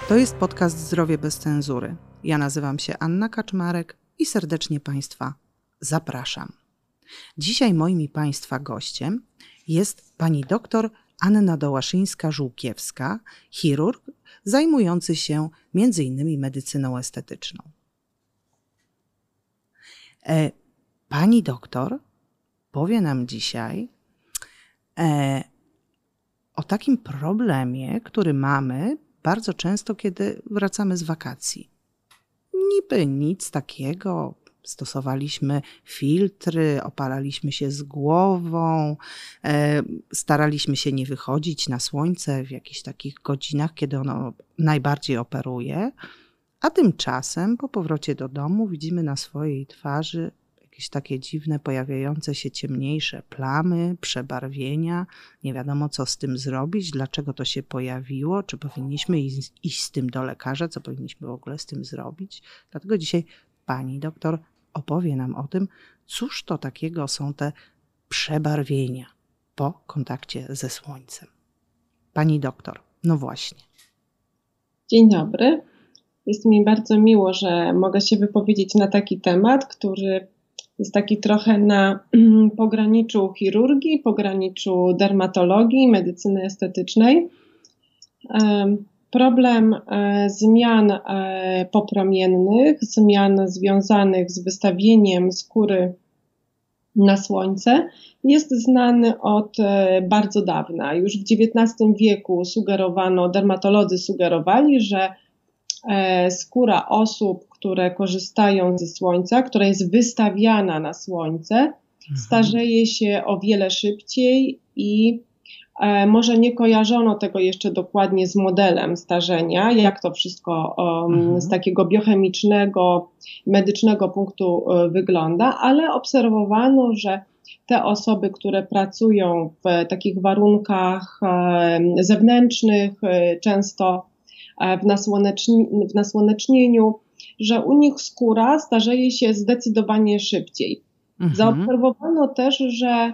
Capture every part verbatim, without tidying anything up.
To jest podcast Zdrowie bez cenzury. Ja nazywam się Anna Kaczmarek i serdecznie Państwa zapraszam. Dzisiaj moim i Państwa gościem jest pani doktor Anna Dołaszyńska-Żółkiewska, chirurg zajmujący się między innymi medycyną estetyczną. E, pani doktor powie nam dzisiaj e, o takim problemie, który mamy bardzo często, kiedy wracamy z wakacji. Niby nic takiego, stosowaliśmy filtry, opalaliśmy się z głową, e, staraliśmy się nie wychodzić na słońce w jakichś takich godzinach, kiedy ono najbardziej operuje, a tymczasem po powrocie do domu widzimy na swojej twarzy jakieś takie dziwne, pojawiające się ciemniejsze plamy, przebarwienia. Nie wiadomo, co z tym zrobić, dlaczego to się pojawiło, czy powinniśmy iść, iść z tym do lekarza, co powinniśmy w ogóle z tym zrobić. Dlatego dzisiaj pani doktor opowie nam o tym, cóż to takiego są te przebarwienia po kontakcie ze słońcem. Pani doktor, no właśnie. Dzień dobry. Jest mi bardzo miło, że mogę się wypowiedzieć na taki temat, który jest taki trochę na pograniczu chirurgii, pograniczu dermatologii, medycyny estetycznej. Problem zmian popromiennych, zmian związanych z wystawieniem skóry na słońce jest znany od bardzo dawna. Już w dziewiętnastym wieku sugerowano, dermatolodzy sugerowali, że skóra osób, które korzystają ze słońca, która jest wystawiana na słońce, mhm. starzeje się o wiele szybciej i e, może nie kojarzono tego jeszcze dokładnie z modelem starzenia, jak to wszystko um, mhm. z takiego biochemicznego, medycznego punktu e, wygląda, ale obserwowano, że te osoby, które pracują w takich warunkach e, zewnętrznych, e, często w, nasłoneczni, w nasłonecznieniu, że u nich skóra starzeje się zdecydowanie szybciej. Mhm. Zaobserwowano też, że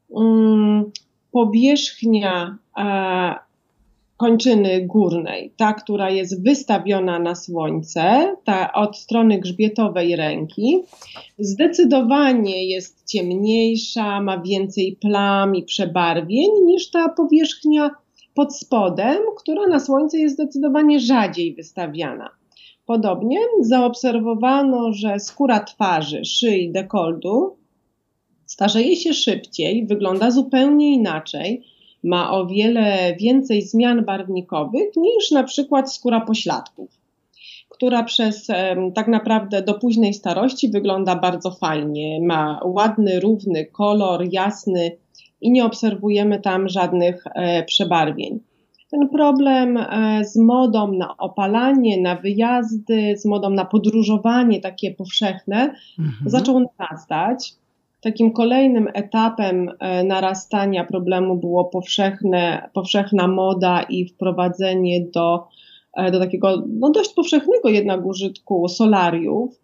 um, powierzchnia e, kończyny górnej, ta, która jest wystawiona na słońce, ta od strony grzbietowej ręki, zdecydowanie jest ciemniejsza, ma więcej plam i przebarwień niż ta powierzchnia pod spodem, która na słońce jest zdecydowanie rzadziej wystawiana. Podobnie zaobserwowano, że skóra twarzy, szyi, dekoltu starzeje się szybciej, wygląda zupełnie inaczej, ma o wiele więcej zmian barwnikowych niż na przykład skóra pośladków, która przez tak naprawdę do późnej starości wygląda bardzo fajnie, ma ładny, równy kolor, jasny, i nie obserwujemy tam żadnych e, przebarwień. Ten problem e, z modą na opalanie, na wyjazdy, z modą na podróżowanie takie powszechne mhm. zaczął narastać. Takim kolejnym etapem e, narastania problemu było powszechne, powszechna moda i wprowadzenie do, e, do takiego no dość powszechnego jednak użytku solariów,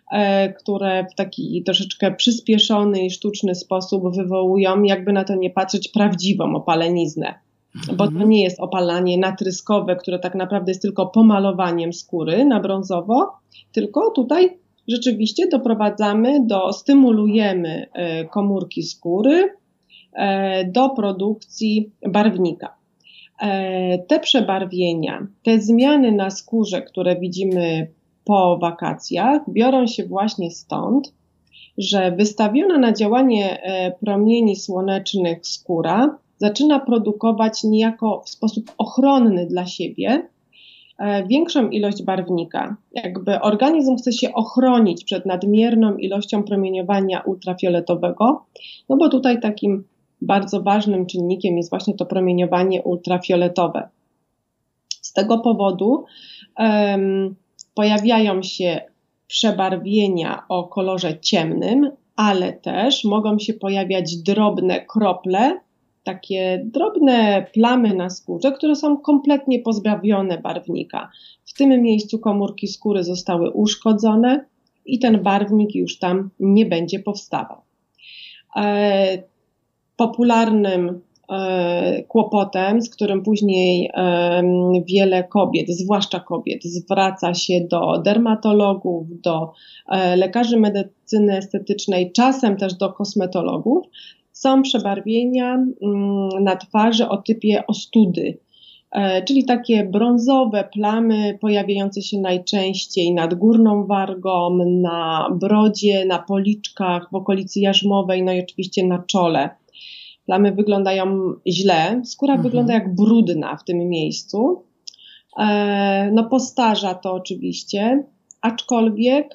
które w taki troszeczkę przyspieszony i sztuczny sposób wywołują, jakby na to nie patrzeć, prawdziwą opaleniznę. Mhm. Bo to nie jest opalanie natryskowe, które tak naprawdę jest tylko pomalowaniem skóry na brązowo, tylko tutaj rzeczywiście doprowadzamy do, stymulujemy komórki skóry do produkcji barwnika. Te przebarwienia, te zmiany na skórze, które widzimy po wakacjach, biorą się właśnie stąd, że wystawiona na działanie promieni słonecznych skóra zaczyna produkować niejako w sposób ochronny dla siebie większą ilość barwnika. Jakby organizm chce się ochronić przed nadmierną ilością promieniowania ultrafioletowego, no bo tutaj takim bardzo ważnym czynnikiem jest właśnie to promieniowanie ultrafioletowe. Z tego powodu um, pojawiają się przebarwienia o kolorze ciemnym, ale też mogą się pojawiać drobne krople, takie drobne plamy na skórze, które są kompletnie pozbawione barwnika. W tym miejscu komórki skóry zostały uszkodzone i ten barwnik już tam nie będzie powstawał. E, popularnym kłopotem, z którym później wiele kobiet, zwłaszcza kobiet, zwraca się do dermatologów, do lekarzy medycyny estetycznej, czasem też do kosmetologów, są przebarwienia na twarzy o typie ostudy, czyli takie brązowe plamy pojawiające się najczęściej nad górną wargą, na brodzie, na policzkach, w okolicy jarzmowej, no i oczywiście na czole. Plamy wyglądają źle, skóra mhm. wygląda jak brudna w tym miejscu. No postarza to oczywiście, aczkolwiek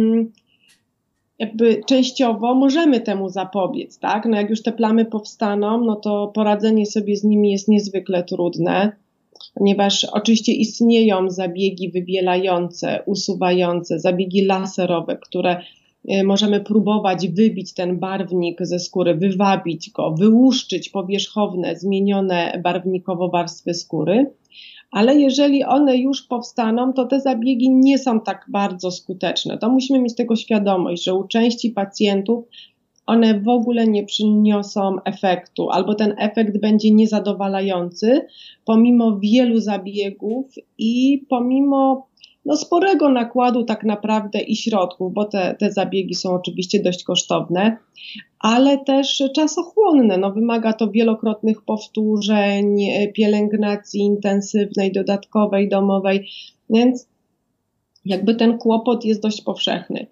jakby częściowo możemy temu zapobiec, tak? No jak już te plamy powstaną, no to poradzenie sobie z nimi jest niezwykle trudne, ponieważ oczywiście istnieją zabiegi wybielające, usuwające, zabiegi laserowe, które możemy próbować wybić ten barwnik ze skóry, wywabić go, wyłuszczyć powierzchowne, zmienione barwnikowo warstwy skóry, ale jeżeli one już powstaną, to te zabiegi nie są tak bardzo skuteczne. To musimy mieć tego świadomość, że u części pacjentów one w ogóle nie przyniosą efektu, albo ten efekt będzie niezadowalający, pomimo wielu zabiegów i pomimo no, sporego nakładu tak naprawdę i środków, bo te, te zabiegi są oczywiście dość kosztowne, ale też czasochłonne. No, wymaga to wielokrotnych powtórzeń, pielęgnacji intensywnej, dodatkowej, domowej, więc jakby ten kłopot jest dość powszechny.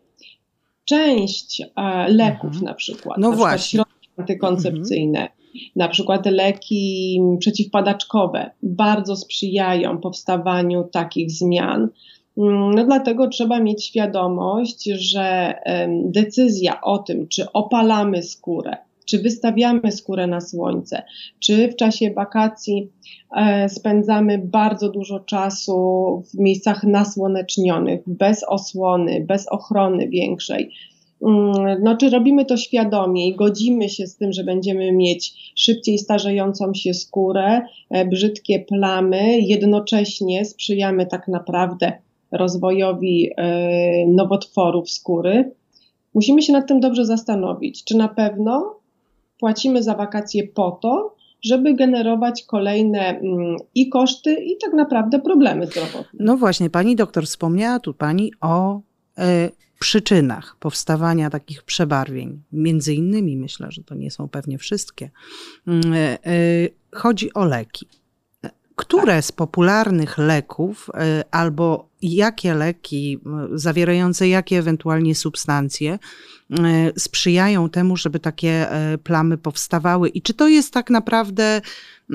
Część e, leków mhm. na przykład, no na właśnie. przykład środki antykoncepcyjne, mhm. na przykład leki przeciwpadaczkowe bardzo sprzyjają powstawaniu takich zmian. No dlatego trzeba mieć świadomość, że um, decyzja o tym, czy opalamy skórę, czy wystawiamy skórę na słońce, czy w czasie wakacji e, spędzamy bardzo dużo czasu w miejscach nasłonecznionych, bez osłony, bez ochrony większej. No, czy robimy to świadomie i godzimy się z tym, że będziemy mieć szybciej starzejącą się skórę, e, brzydkie plamy, jednocześnie sprzyjamy tak naprawdę rozwojowi e, nowotworów skóry. Musimy się nad tym dobrze zastanowić, czy na pewno płacimy za wakacje po to, żeby generować kolejne mm, i koszty, i tak naprawdę problemy zdrowotne. No właśnie, pani doktor wspomniała tu pani o y, przyczynach powstawania takich przebarwień. Między innymi, myślę, że to nie są pewnie wszystkie. Y, y, chodzi o leki. Które z popularnych leków y, albo jakie leki y, zawierające jakie ewentualnie substancje y, sprzyjają temu, żeby takie y, plamy powstawały? I czy to jest tak naprawdę y,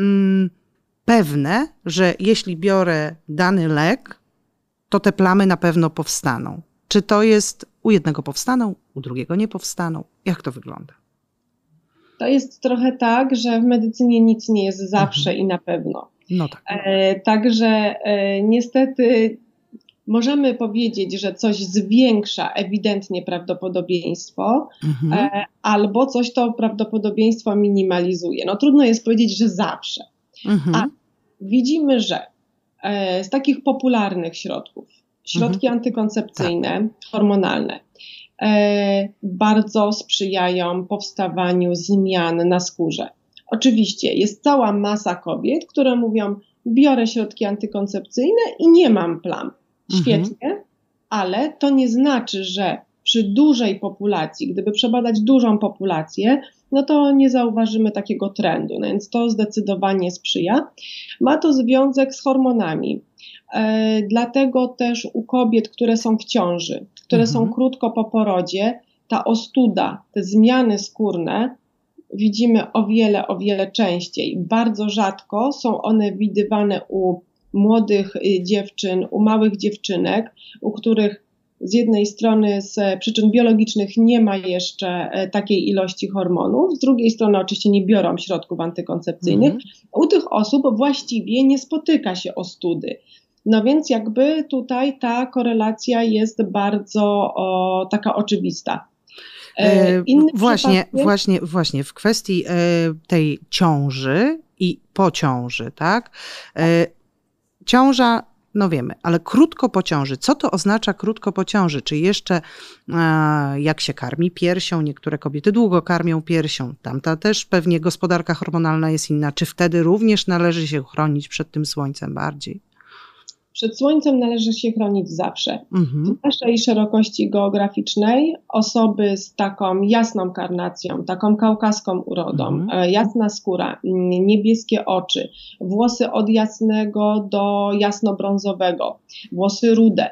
pewne, że jeśli biorę dany lek, to te plamy na pewno powstaną? Czy to jest u jednego powstaną, u drugiego nie powstaną? Jak to wygląda? To jest trochę tak, że w medycynie nic nie jest zawsze mhm. i na pewno. No tak. E, także e, niestety możemy powiedzieć, że coś zwiększa ewidentnie prawdopodobieństwo, mhm. e, albo coś to prawdopodobieństwo minimalizuje. No trudno jest powiedzieć, że zawsze. Mhm. A widzimy, że e, z takich popularnych środków, środki mhm. antykoncepcyjne, tak. hormonalne, e, bardzo sprzyjają powstawaniu zmian na skórze. Oczywiście jest cała masa kobiet, które mówią, biorę środki antykoncepcyjne i nie mam plam. Świetnie, mhm. ale to nie znaczy, że przy dużej populacji, gdyby przebadać dużą populację, no to nie zauważymy takiego trendu, no więc to zdecydowanie sprzyja. Ma to związek z hormonami, e, dlatego też u kobiet, które są w ciąży, które mhm. są krótko po porodzie, ta ostuda, te zmiany skórne widzimy o wiele, o wiele częściej. Bardzo rzadko są one widywane u młodych dziewczyn, u małych dziewczynek, u których z jednej strony z przyczyn biologicznych nie ma jeszcze takiej ilości hormonów, z drugiej strony oczywiście nie biorą środków antykoncepcyjnych. Mm. U tych osób właściwie nie spotyka się ostudy. No więc jakby tutaj ta korelacja jest bardzo o, taka oczywista. Inny właśnie, przypadek... właśnie, właśnie w kwestii tej ciąży i po ciąży, tak? Ciąża No wiemy, ale krótko po ciąży. Co to oznacza krótko po ciąży? Czy jeszcze e, jak się karmi piersią? Niektóre kobiety długo karmią piersią. Tamta też pewnie gospodarka hormonalna jest inna. Czy wtedy również należy się chronić przed tym słońcem bardziej? Przed słońcem należy się chronić zawsze. Mhm. W naszej szerokości geograficznej osoby z taką jasną karnacją, taką kaukaską urodą, Mhm. jasna skóra, niebieskie oczy, włosy od jasnego do jasnobrązowego, włosy rude.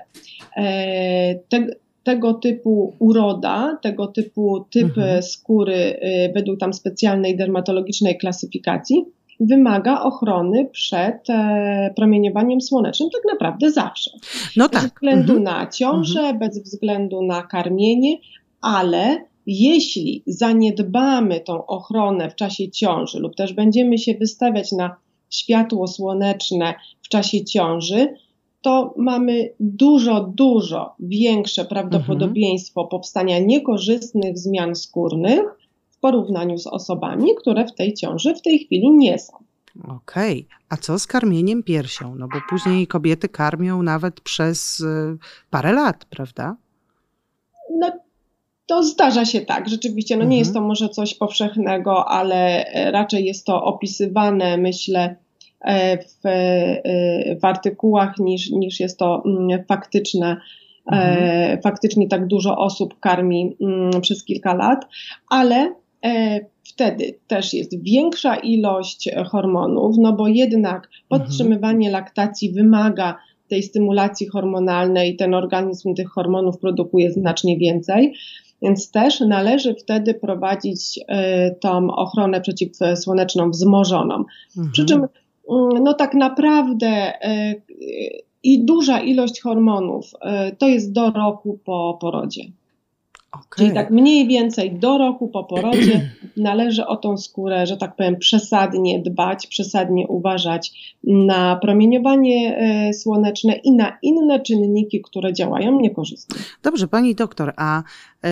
Te, tego typu uroda, tego typu typ Mhm. skóry według tam specjalnej dermatologicznej klasyfikacji wymaga ochrony przed e, promieniowaniem słonecznym tak naprawdę zawsze. No Bez tak. względu Mhm. na ciążę, bez względu na karmienie, ale jeśli zaniedbamy tą ochronę w czasie ciąży lub też będziemy się wystawiać na światło słoneczne w czasie ciąży, to mamy dużo, dużo większe prawdopodobieństwo Mhm. powstania niekorzystnych zmian skórnych w porównaniu z osobami, które w tej ciąży w tej chwili nie są. Okej, okay. A co z karmieniem piersią? No bo później kobiety karmią nawet przez y, parę lat, prawda? No to zdarza się tak, rzeczywiście, no nie jest to może coś powszechnego, ale raczej jest to opisywane, myślę, w, w artykułach niż, niż jest to faktyczne. Mhm. Faktycznie tak dużo osób karmi przez kilka lat, ale wtedy też jest większa ilość hormonów, no bo jednak podtrzymywanie laktacji wymaga tej stymulacji hormonalnej, ten organizm tych hormonów produkuje znacznie więcej, więc też należy wtedy prowadzić y, tą ochronę przeciwsłoneczną wzmożoną. Mhm. Przy czym y, no tak naprawdę y, i duża ilość hormonów y, to jest do roku po porodzie. Okay. Czyli tak mniej więcej do roku po porodzie należy o tą skórę, że tak powiem, przesadnie dbać, przesadnie uważać na promieniowanie y, słoneczne i na inne czynniki, które działają niekorzystnie. Dobrze, pani doktor, a y,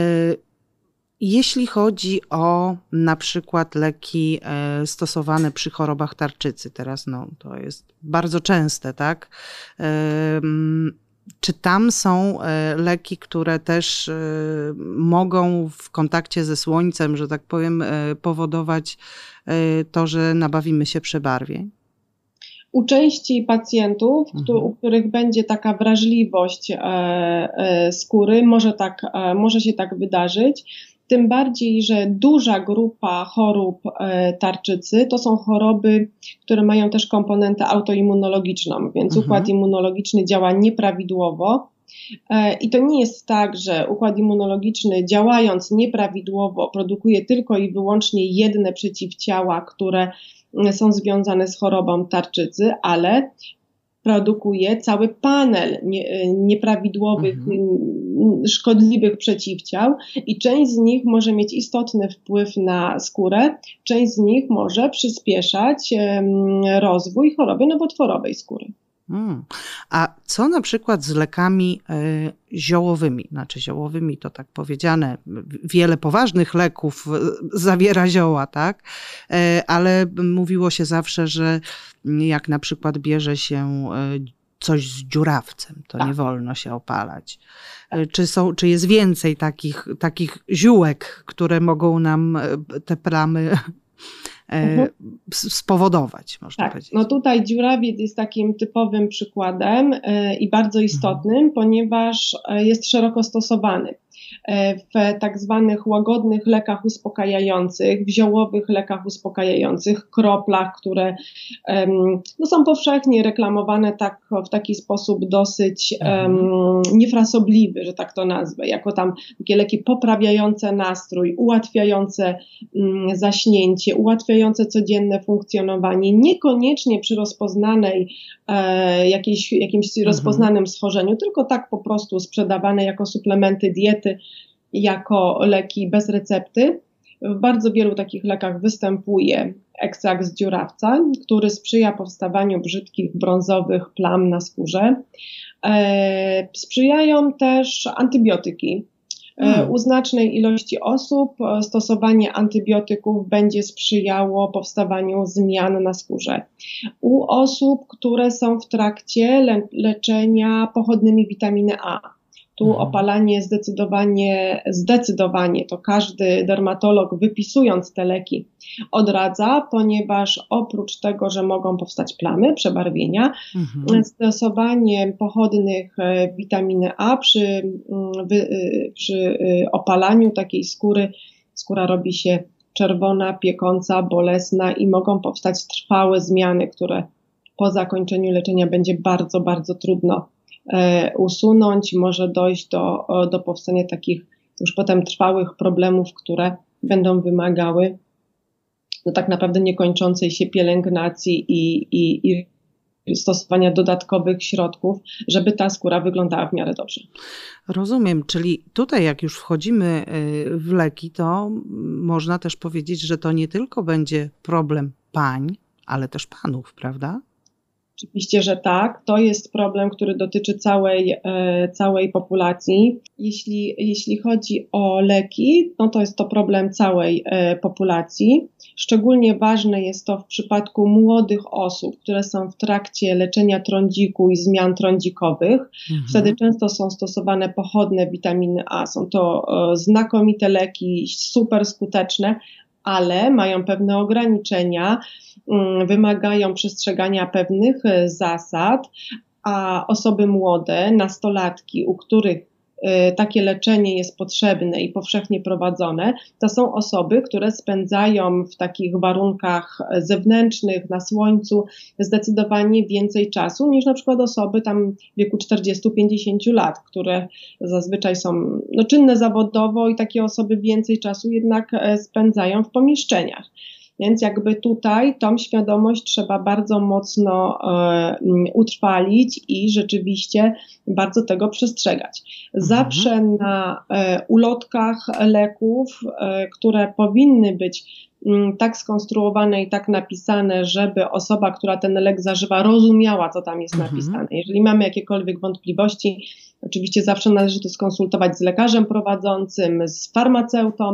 jeśli chodzi o na przykład leki y, stosowane przy chorobach tarczycy, teraz no, to jest bardzo częste, tak? Y, Czy tam są leki, które też mogą w kontakcie ze słońcem, że tak powiem, powodować to, że nabawimy się przebarwień? U części pacjentów, mhm. u których będzie taka wrażliwość skóry, może, tak, może się tak wydarzyć. Tym bardziej, że duża grupa chorób tarczycy to są choroby, które mają też komponentę autoimmunologiczną, więc mhm. układ immunologiczny działa nieprawidłowo. I to nie jest tak, że układ immunologiczny działając nieprawidłowo produkuje tylko i wyłącznie jedne przeciwciała, które są związane z chorobą tarczycy, ale produkuje cały panel nie, nieprawidłowych, mhm. szkodliwych przeciwciał i część z nich może mieć istotny wpływ na skórę, część z nich może przyspieszać um, rozwój choroby nowotworowej skóry. Hmm. A co na przykład z lekami y, ziołowymi? Znaczy ziołowymi to tak powiedziane, wiele poważnych leków zawiera zioła, tak? Y, ale mówiło się zawsze, że jak na przykład bierze się y, coś z dziurawcem, to tak. nie wolno się opalać. Y, czy, są, czy jest więcej takich, takich ziółek, które mogą nam te plamy Mhm. spowodować, można tak, powiedzieć. No tutaj dziurawiec jest takim typowym przykładem yy, i bardzo istotnym, mhm. ponieważ jest szeroko stosowany w tak zwanych łagodnych lekach uspokajających, w ziołowych lekach uspokajających, kroplach, które um, no są powszechnie reklamowane tak, w taki sposób dosyć um, niefrasobliwy, że tak to nazwę, jako tam takie leki poprawiające nastrój, ułatwiające um, zaśnięcie, ułatwiające codzienne funkcjonowanie, niekoniecznie przy rozpoznanej e, jakiejś, jakimś mhm. rozpoznanym schorzeniu, tylko tak po prostu sprzedawane jako suplementy diety, jako leki bez recepty. W bardzo wielu takich lekach występuje ekstrakt z dziurawca, który sprzyja powstawaniu brzydkich, brązowych plam na skórze. E, sprzyjają też antybiotyki. Hmm. U znacznej ilości osób stosowanie antybiotyków będzie sprzyjało powstawaniu zmian na skórze. U osób, które są w trakcie le- leczenia pochodnymi witaminy A, tu Mhm. opalanie zdecydowanie, zdecydowanie to każdy dermatolog, wypisując te leki, odradza, ponieważ oprócz tego, że mogą powstać plamy, przebarwienia, Mhm. stosowanie pochodnych e, witaminy A przy, mm, wy, y, przy y, opalaniu takiej skóry, skóra robi się czerwona, piekąca, bolesna i mogą powstać trwałe zmiany, które po zakończeniu leczenia będzie bardzo, bardzo trudno e, usunąć. Może dojść do, o, do powstania takich już potem trwałych problemów, które będą wymagały no tak naprawdę niekończącej się pielęgnacji i, i, i stosowania dodatkowych środków, żeby ta skóra wyglądała w miarę dobrze. Rozumiem, czyli tutaj jak już wchodzimy y, w leki, to można też powiedzieć, że to nie tylko będzie problem pań, ale też panów, prawda? Oczywiście, że tak. To jest problem, który dotyczy całej, e, całej populacji. Jeśli, jeśli chodzi o leki, no to jest to problem całej e, populacji. Szczególnie ważne jest to w przypadku młodych osób, które są w trakcie leczenia trądziku i zmian trądzikowych. Mhm. Wtedy często są stosowane pochodne witaminy A. Są to e, znakomite leki, super skuteczne, ale mają pewne ograniczenia, wymagają przestrzegania pewnych zasad, a osoby młode, nastolatki, u których takie leczenie jest potrzebne i powszechnie prowadzone, to są osoby, które spędzają w takich warunkach zewnętrznych, na słońcu zdecydowanie więcej czasu niż na przykład osoby tam w wieku czterdziestu do pięćdziesięciu lat, które zazwyczaj są no, czynne zawodowo i takie osoby więcej czasu jednak spędzają w pomieszczeniach. Więc jakby tutaj tą świadomość trzeba bardzo mocno e, utrwalić i rzeczywiście bardzo tego przestrzegać. Zawsze mhm. na e, ulotkach leków, e, które powinny być m, tak skonstruowane i tak napisane, żeby osoba, która ten lek zażywa, rozumiała, co tam jest mhm. napisane. Jeżeli mamy jakiekolwiek wątpliwości, oczywiście zawsze należy to skonsultować z lekarzem prowadzącym, z farmaceutą.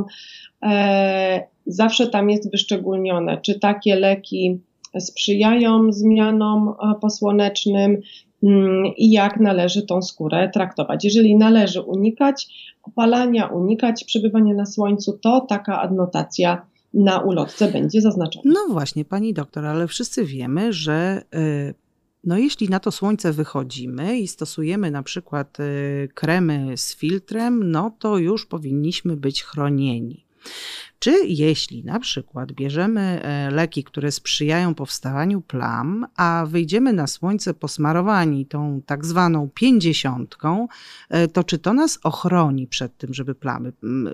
E, zawsze tam jest wyszczególnione, czy takie leki sprzyjają zmianom posłonecznym mm, i jak należy tą skórę traktować. Jeżeli należy unikać opalania, unikać przebywania na słońcu, to taka adnotacja na ulotce będzie zaznaczona. No właśnie, pani doktor, ale wszyscy wiemy, że y, no jeśli na to słońce wychodzimy i stosujemy na przykład y, kremy z filtrem, no to już powinniśmy być chronieni. Czy jeśli na przykład bierzemy leki, które sprzyjają powstawaniu plam, a wyjdziemy na słońce posmarowani tą tak zwaną pięćdziesiątką, to czy to nas ochroni przed tym, żeby plamy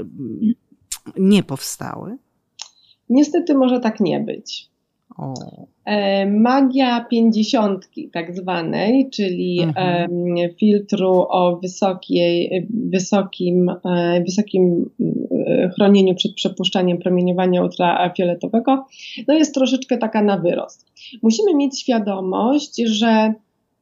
nie powstały? Niestety może tak nie być. O. E, magia pięćdziesiątki tak zwanej, czyli mhm. e, filtru o wysokiej, wysokim, e, wysokim chronieniu przed przepuszczaniem promieniowania ultrafioletowego, no jest troszeczkę taka na wyrost. Musimy mieć świadomość, że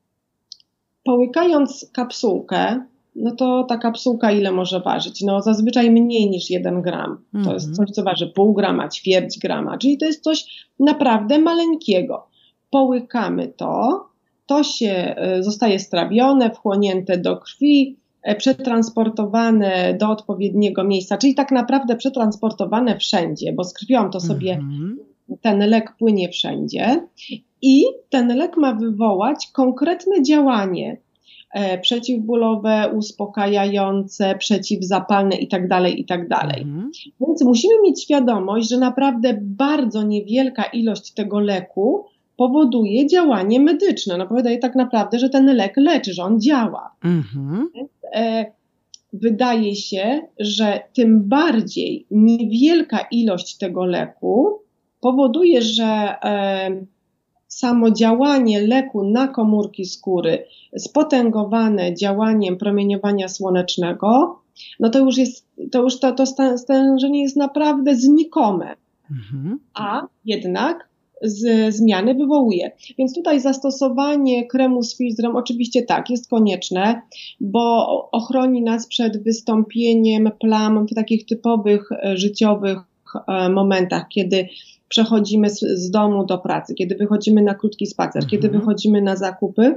połykając kapsułkę, no to ta kapsułka ile może ważyć? No zazwyczaj mniej niż jeden gram. Mm-hmm. To jest coś, co waży pół grama, ćwierć grama, czyli to jest coś naprawdę maleńkiego. Połykamy to, to się zostaje strawione, wchłonięte do krwi, przetransportowane do odpowiedniego miejsca, czyli tak naprawdę przetransportowane wszędzie, bo z krwią to sobie mm-hmm. ten lek płynie wszędzie i ten lek ma wywołać konkretne działanie przeciwbólowe, uspokajające, przeciwzapalne itd., itd. Mhm. Więc musimy mieć świadomość, że naprawdę bardzo niewielka ilość tego leku powoduje działanie medyczne. No powiadaje tak naprawdę, że ten lek leczy, że on działa. Mhm. Więc, e, wydaje się, że tym bardziej niewielka ilość tego leku powoduje, że e, samo działanie leku na komórki skóry spotęgowane działaniem promieniowania słonecznego, no to już jest, to już to, to stężenie jest naprawdę znikome. Mhm. A jednak z, zmiany wywołuje. Więc tutaj zastosowanie kremu z filtrem oczywiście tak, jest konieczne, bo ochroni nas przed wystąpieniem plam w takich typowych życiowych momentach, kiedy przechodzimy z, z domu do pracy, kiedy wychodzimy na krótki spacer, mhm. kiedy wychodzimy na zakupy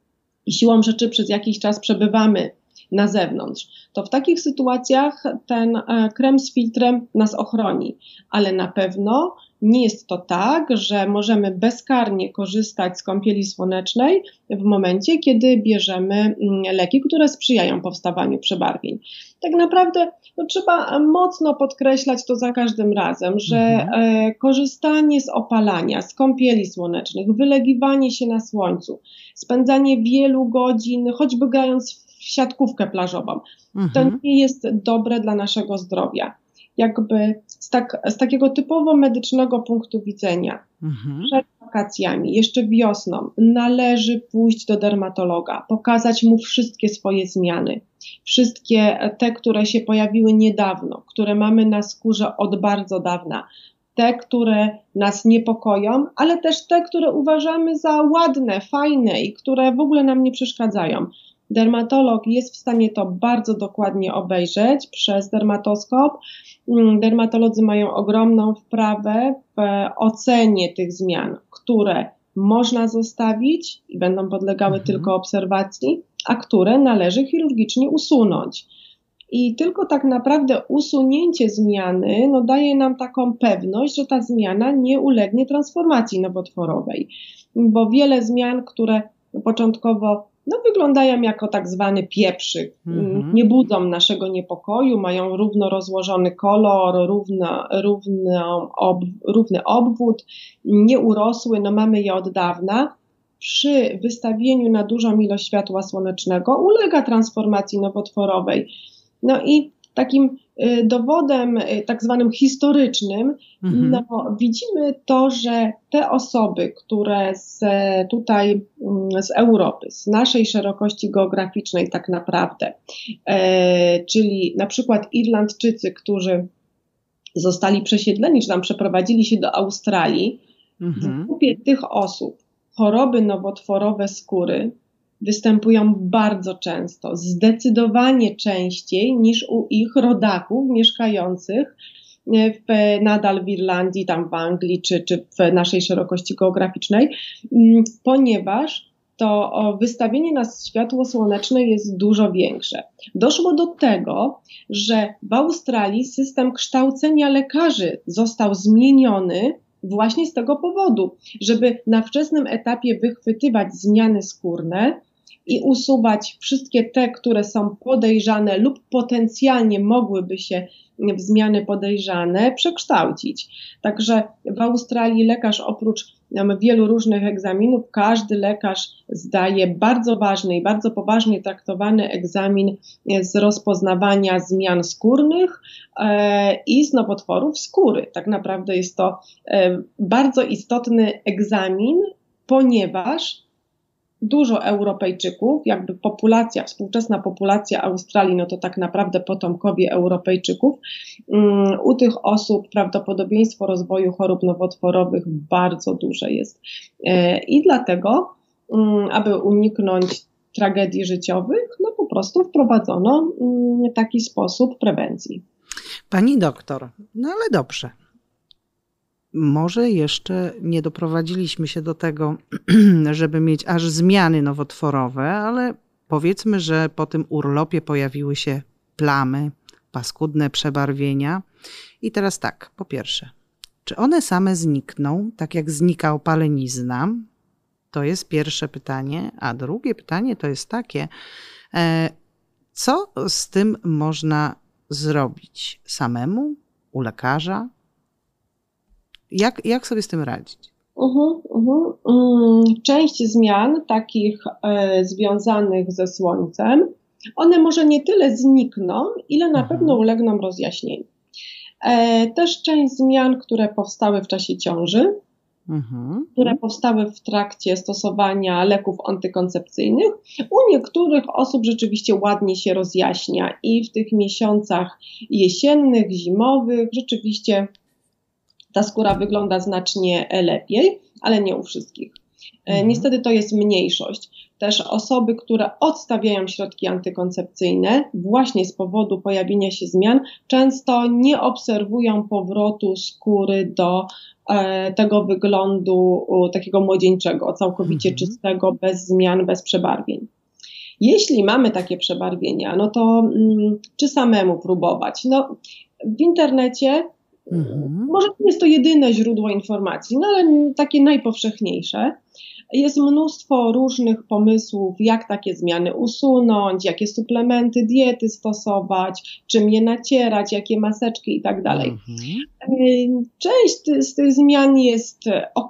i siłą rzeczy przez jakiś czas przebywamy na zewnątrz, to w takich sytuacjach ten krem z filtrem nas ochroni, ale na pewno nie jest to tak, że możemy bezkarnie korzystać z kąpieli słonecznej w momencie, kiedy bierzemy leki, które sprzyjają powstawaniu przebarwień. Tak naprawdę no, trzeba mocno podkreślać to za każdym razem, że mhm. e, korzystanie z opalania, z kąpieli słonecznych, wylegiwanie się na słońcu, spędzanie wielu godzin, choćby grając w siatkówkę plażową, mhm. to nie jest dobre dla naszego zdrowia. Jakby z, tak, z takiego typowo medycznego punktu widzenia, mhm. przed wakacjami, jeszcze wiosną, należy pójść do dermatologa, pokazać mu wszystkie swoje zmiany, wszystkie te, które się pojawiły niedawno, które mamy na skórze od bardzo dawna, te, które nas niepokoją, ale też te, które uważamy za ładne, fajne i które w ogóle nam nie przeszkadzają. Dermatolog jest w stanie to bardzo dokładnie obejrzeć przez dermatoskop. Dermatolodzy mają ogromną wprawę w ocenie tych zmian, które można zostawić i będą podlegały mhm. tylko obserwacji, a które należy chirurgicznie usunąć. I tylko tak naprawdę usunięcie zmiany no, daje nam taką pewność, że ta zmiana nie ulegnie transformacji nowotworowej, bo wiele zmian, które początkowo no, wyglądają jako tak zwany pieprzyk, mm-hmm. nie budzą naszego niepokoju, mają równo rozłożony kolor, równo, równo ob, równy obwód, nie urosły, no mamy je od dawna. Przy wystawieniu na dużą ilość światła słonecznego ulega transformacji nowotworowej. No i takim y, dowodem y, tak zwanym historycznym mhm. no, widzimy to, że te osoby, które z, tutaj y, z Europy, z naszej szerokości geograficznej tak naprawdę, y, czyli na przykład Irlandczycy, którzy zostali przesiedleni, czy tam przeprowadzili się do Australii, mhm. w grupie tych osób choroby nowotworowe skóry występują bardzo często, zdecydowanie częściej niż u ich rodaków mieszkających w, nadal w Irlandii, tam w Anglii czy, czy w naszej szerokości geograficznej, ponieważ to wystawienie na światło słoneczne jest dużo większe. Doszło do tego, że w Australii system kształcenia lekarzy został zmieniony właśnie z tego powodu, żeby na wczesnym etapie wychwytywać zmiany skórne i usuwać wszystkie te, które są podejrzane lub potencjalnie mogłyby się w zmiany podejrzane przekształcić. Także w Australii lekarz oprócz um, wielu różnych egzaminów, każdy lekarz zdaje bardzo ważny i bardzo poważnie traktowany egzamin z rozpoznawania zmian skórnych e, i z nowotworów skóry. Tak naprawdę jest to e, bardzo istotny egzamin, ponieważ dużo Europejczyków, jakby populacja, współczesna populacja Australii, no to tak naprawdę potomkowie Europejczyków, um, u tych osób prawdopodobieństwo rozwoju chorób nowotworowych bardzo duże jest. E, I dlatego, um, aby uniknąć tragedii życiowych, no po prostu wprowadzono um, taki sposób prewencji. Pani doktor, no ale dobrze. Może jeszcze nie doprowadziliśmy się do tego, żeby mieć aż zmiany nowotworowe, ale powiedzmy, że po tym urlopie pojawiły się plamy, paskudne przebarwienia. I teraz tak, po pierwsze, czy one same znikną, tak jak znika opalenizna? To jest pierwsze pytanie. A drugie pytanie to jest takie, co z tym można zrobić samemu, u lekarza? Jak, jak sobie z tym radzić? Uh-huh, uh-huh. Um, część zmian takich e, związanych ze słońcem, one może nie tyle znikną, ile na uh-huh. pewno ulegną rozjaśnieniu. E, też część zmian, które powstały w czasie ciąży, uh-huh. które powstały w trakcie stosowania leków antykoncepcyjnych, u niektórych osób rzeczywiście ładnie się rozjaśnia i w tych miesiącach jesiennych, zimowych rzeczywiście ta skóra wygląda znacznie lepiej, ale nie u wszystkich. Mhm. Niestety to jest mniejszość. Też osoby, które odstawiają środki antykoncepcyjne właśnie z powodu pojawienia się zmian, często nie obserwują powrotu skóry do e, tego wyglądu o, takiego młodzieńczego, całkowicie Mhm. czystego, bez zmian, bez przebarwień. Jeśli mamy takie przebarwienia, no to mm, czy samemu próbować? No, w internecie Mhm. może nie jest to jedyne źródło informacji, no ale takie najpowszechniejsze. Jest mnóstwo różnych pomysłów, jak takie zmiany usunąć, jakie suplementy diety stosować, czym je nacierać, jakie maseczki i tak dalej. Mhm. Część z tych zmian jest ok,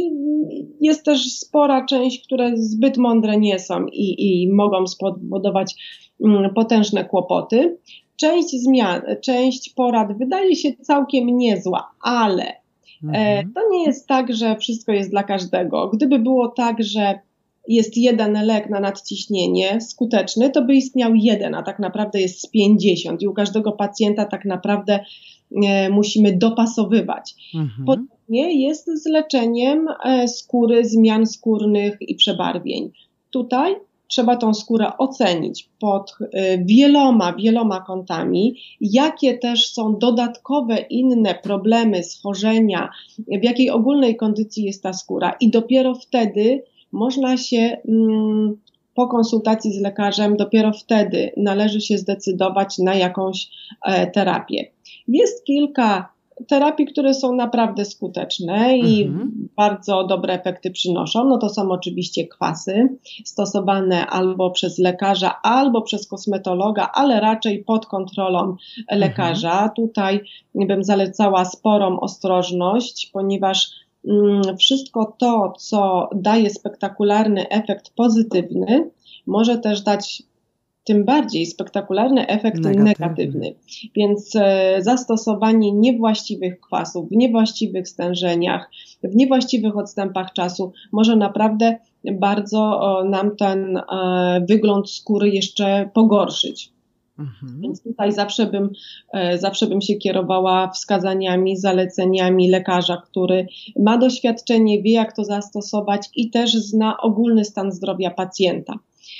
jest też spora część, które zbyt mądre nie są i, i mogą spowodować mm, potężne kłopoty. Część zmian, część porad wydaje się całkiem niezła, ale e, Mhm. to nie jest tak, że wszystko jest dla każdego. Gdyby było tak, że jest jeden lek na nadciśnienie skuteczny, to by istniał jeden, a tak naprawdę jest z pięćdziesiąt i u każdego pacjenta tak naprawdę e, musimy dopasowywać. Mhm. Podobnie jest z leczeniem e, skóry, zmian skórnych i przebarwień. Tutaj trzeba tą skórę ocenić pod y, wieloma, wieloma kątami, jakie też są dodatkowe inne problemy, schorzenia, w jakiej ogólnej kondycji jest ta skóra i dopiero wtedy można się mm, po konsultacji z lekarzem, dopiero wtedy należy się zdecydować na jakąś e, terapię. Jest kilka terapii, które są naprawdę skuteczne i Mhm. bardzo dobre efekty przynoszą. No to są oczywiście kwasy stosowane albo przez lekarza, albo przez kosmetologa, ale raczej pod kontrolą lekarza. Mhm. Tutaj bym zalecała sporą ostrożność, ponieważ mm, wszystko to, co daje spektakularny efekt pozytywny, może też dać tym bardziej spektakularny efekt Negatywny. negatywny. Więc e, zastosowanie niewłaściwych kwasów, w niewłaściwych stężeniach, w niewłaściwych odstępach czasu może naprawdę bardzo o, nam ten e, wygląd skóry jeszcze pogorszyć. Mhm. Więc tutaj zawsze bym, e, zawsze bym się kierowała wskazaniami, zaleceniami lekarza, który ma doświadczenie, wie jak to zastosować i też zna ogólny stan zdrowia pacjenta.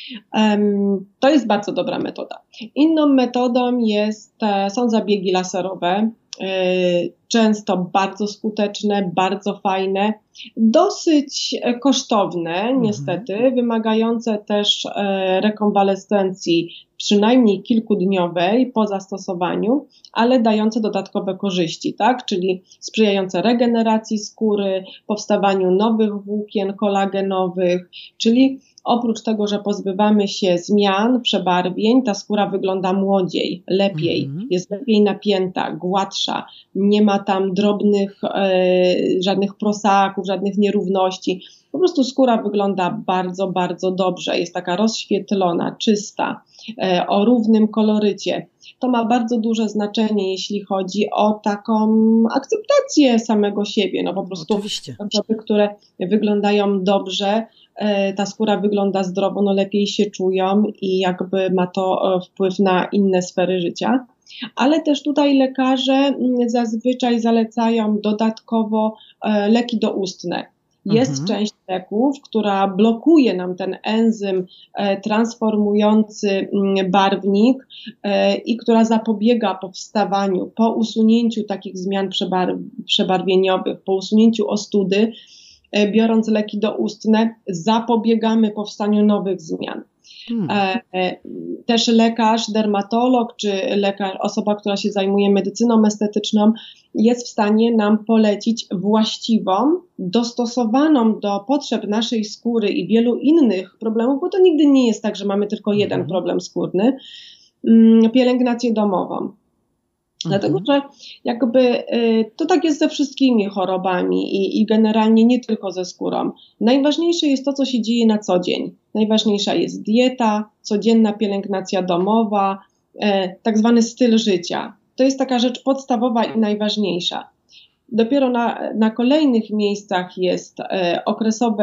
Um, to jest bardzo dobra metoda. Inną metodą jest, e, są zabiegi laserowe, e, często bardzo skuteczne, bardzo fajne, dosyć e, kosztowne Mhm. niestety, wymagające też e, rekonwalescencji przynajmniej kilkudniowej po zastosowaniu, ale dające dodatkowe korzyści, tak? Czyli sprzyjające regeneracji skóry, powstawaniu nowych włókien kolagenowych, czyli oprócz tego, że pozbywamy się zmian, przebarwień, ta skóra wygląda młodziej, lepiej, Mhm. jest lepiej napięta, gładsza, nie ma tam drobnych, e, żadnych prosaków, żadnych nierówności. Po prostu skóra wygląda bardzo, bardzo dobrze, jest taka rozświetlona, czysta, e, o równym kolorycie. To ma bardzo duże znaczenie, jeśli chodzi o taką akceptację samego siebie. No po prostu Oczywiście. osoby, które wyglądają dobrze, e, ta skóra wygląda zdrowo, no lepiej się czują i jakby ma to e, wpływ na inne sfery życia. Ale też tutaj lekarze mm, zazwyczaj zalecają dodatkowo e, leki doustne. Jest Mhm. część leków, która blokuje nam ten enzym e, transformujący mm, barwnik e, i która zapobiega powstawaniu po usunięciu takich zmian przebar- przebarwieniowych, po usunięciu ostudy, e, biorąc leki doustne, zapobiegamy powstaniu nowych zmian. Hmm. E, e, też lekarz, dermatolog czy lekarz, osoba, która się zajmuje medycyną estetyczną, jest w stanie nam polecić właściwą, dostosowaną do potrzeb naszej skóry i wielu innych problemów, bo to nigdy nie jest tak, że mamy tylko jeden Mhm. problem skórny, mm, pielęgnację domową. Dlatego, Mhm. że jakby y, to tak jest ze wszystkimi chorobami i, i generalnie nie tylko ze skórą. Najważniejsze jest to, co się dzieje na co dzień. Najważniejsza jest dieta, codzienna pielęgnacja domowa, e, tak zwany styl życia. To jest taka rzecz podstawowa i najważniejsza. Dopiero na, na kolejnych miejscach jest e, okresowe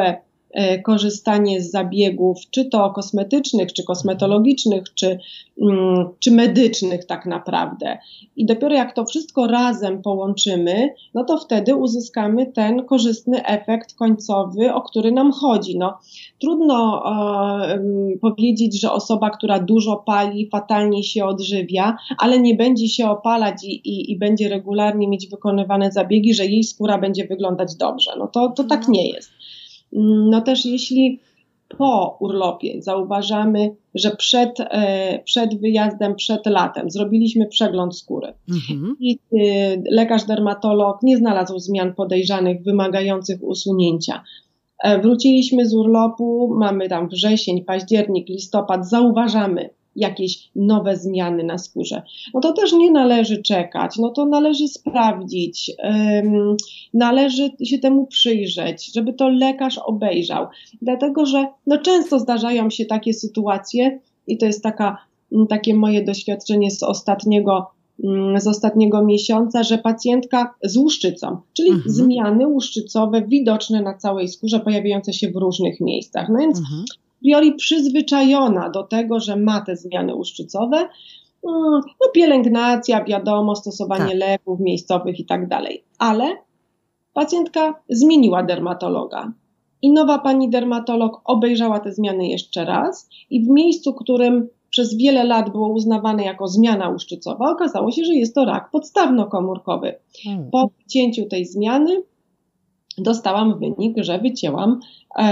korzystanie z zabiegów, czy to kosmetycznych, czy kosmetologicznych, czy, czy medycznych tak naprawdę. I dopiero jak to wszystko razem połączymy, no to wtedy uzyskamy ten korzystny efekt końcowy, o który nam chodzi. No, trudno e, powiedzieć, że osoba, która dużo pali, fatalnie się odżywia, ale nie będzie się opalać i, i, i będzie regularnie mieć wykonywane zabiegi, że jej skóra będzie wyglądać dobrze. No to, to tak nie jest. No też jeśli po urlopie zauważamy, że przed, przed wyjazdem, przed latem zrobiliśmy przegląd skóry mhm. i lekarz dermatolog nie znalazł zmian podejrzanych wymagających usunięcia. Wróciliśmy z urlopu, mamy tam wrzesień, październik, listopad, zauważamy jakieś nowe zmiany na skórze. No to też nie należy czekać, no to należy sprawdzić, um, należy się temu przyjrzeć, żeby to lekarz obejrzał. Dlatego, że no często zdarzają się takie sytuacje i to jest taka, takie moje doświadczenie z ostatniego, z ostatniego miesiąca, że pacjentka z łuszczycą, czyli mhm. zmiany łuszczycowe widoczne na całej skórze, pojawiające się w różnych miejscach. No więc mhm. a priori przyzwyczajona do tego, że ma te zmiany łuszczycowe, no pielęgnacja, wiadomo, stosowanie tak. leków miejscowych i tak dalej. Ale pacjentka zmieniła dermatologa i nowa pani dermatolog obejrzała te zmiany jeszcze raz i w miejscu, którym przez wiele lat było uznawane jako zmiana łuszczycowa, okazało się, że jest to rak podstawnokomórkowy. Hmm. Po wycięciu tej zmiany dostałam wynik, że wycięłam,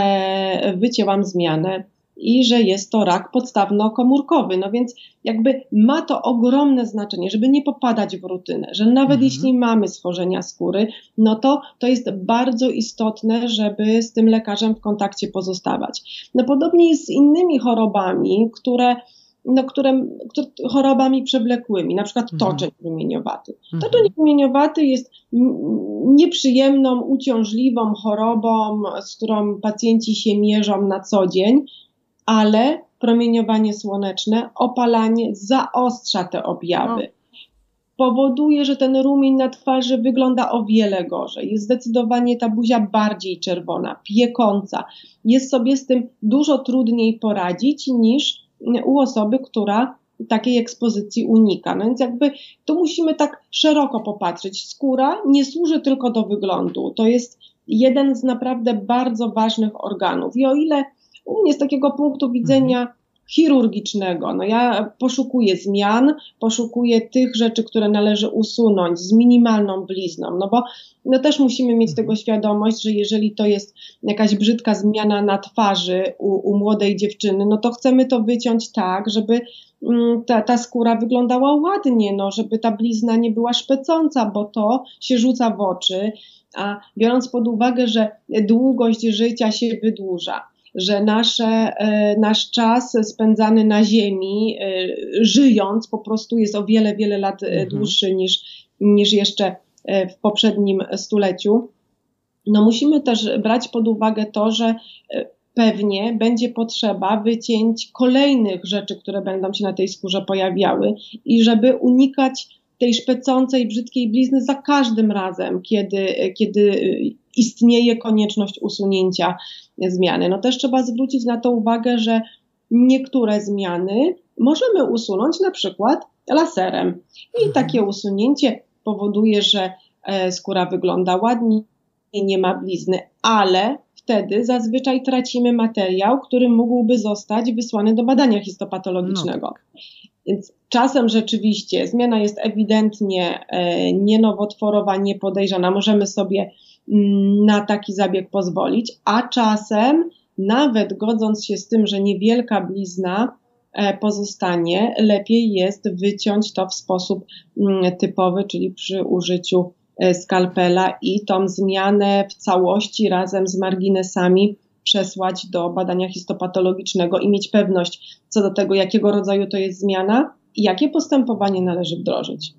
e, wycięłam zmianę i że jest to rak podstawnokomórkowy. No więc jakby ma to ogromne znaczenie, żeby nie popadać w rutynę, że nawet mhm. jeśli mamy schorzenia skóry, no to to jest bardzo istotne, żeby z tym lekarzem w kontakcie pozostawać. No podobnie jest z innymi chorobami, które No, które, które, chorobami przewlekłymi, na przykład mhm. toczeń rumieniowaty. Mhm. Toczeń rumieniowaty jest nieprzyjemną, uciążliwą chorobą, z którą pacjenci się mierzą na co dzień, ale promieniowanie słoneczne, opalanie zaostrza te objawy. No. Powoduje, że ten rumień na twarzy wygląda o wiele gorzej. Jest zdecydowanie ta buzia bardziej czerwona, piekąca. Jest sobie z tym dużo trudniej poradzić niż u osoby, która takiej ekspozycji unika. No więc jakby tu musimy tak szeroko popatrzeć. Skóra nie służy tylko do wyglądu. To jest jeden z naprawdę bardzo ważnych organów. I o ile u mnie z takiego punktu widzenia chirurgicznego, no ja poszukuję zmian, poszukuję tych rzeczy, które należy usunąć z minimalną blizną, no bo no też musimy mieć tego świadomość, że jeżeli to jest jakaś brzydka zmiana na twarzy u, u młodej dziewczyny, no to chcemy to wyciąć tak, żeby mm, ta, ta skóra wyglądała ładnie, no żeby ta blizna nie była szpecąca, bo to się rzuca w oczy, a biorąc pod uwagę, że długość życia się wydłuża, że nasze, nasz czas spędzany na ziemi, żyjąc, po prostu jest o wiele, wiele lat mhm. dłuższy niż, niż jeszcze w poprzednim stuleciu. No musimy też brać pod uwagę to, że pewnie będzie potrzeba wycięć kolejnych rzeczy, które będą się na tej skórze pojawiały i żeby unikać tej szpecącej, brzydkiej blizny za każdym razem, kiedy, kiedy istnieje konieczność usunięcia zmiany. No też trzeba zwrócić na to uwagę, że niektóre zmiany możemy usunąć na przykład laserem. I takie usunięcie powoduje, że skóra wygląda ładnie, nie ma blizny, ale wtedy zazwyczaj tracimy materiał, który mógłby zostać wysłany do badania histopatologicznego. No. Więc czasem rzeczywiście zmiana jest ewidentnie e, nienowotworowa, niepodejrzana. Możemy sobie mm, na taki zabieg pozwolić, a czasem nawet godząc się z tym, że niewielka blizna e, pozostanie, lepiej jest wyciąć to w sposób mm, typowy, czyli przy użyciu e, skalpela i tą zmianę w całości razem z marginesami przesłać do badania histopatologicznego i mieć pewność co do tego, jakiego rodzaju to jest zmiana i jakie postępowanie należy wdrożyć.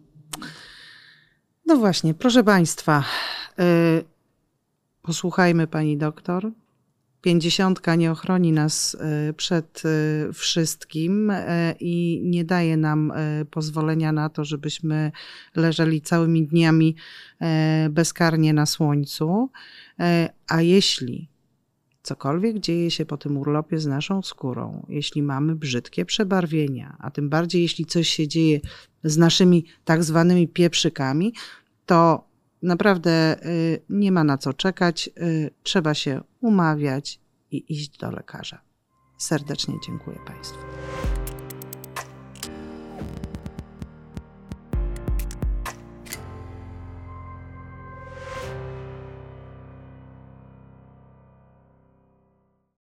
No właśnie, proszę Państwa, yy, posłuchajmy Pani doktor. Pięćdziesiątka nie ochroni nas przed wszystkim i nie daje nam pozwolenia na to, żebyśmy leżeli całymi dniami bezkarnie na słońcu. A jeśli Cokolwiek dzieje się po tym urlopie z naszą skórą, jeśli mamy brzydkie przebarwienia, a tym bardziej jeśli coś się dzieje z naszymi tak zwanymi pieprzykami, to naprawdę nie ma na co czekać, trzeba się umawiać i iść do lekarza. Serdecznie dziękuję Państwu.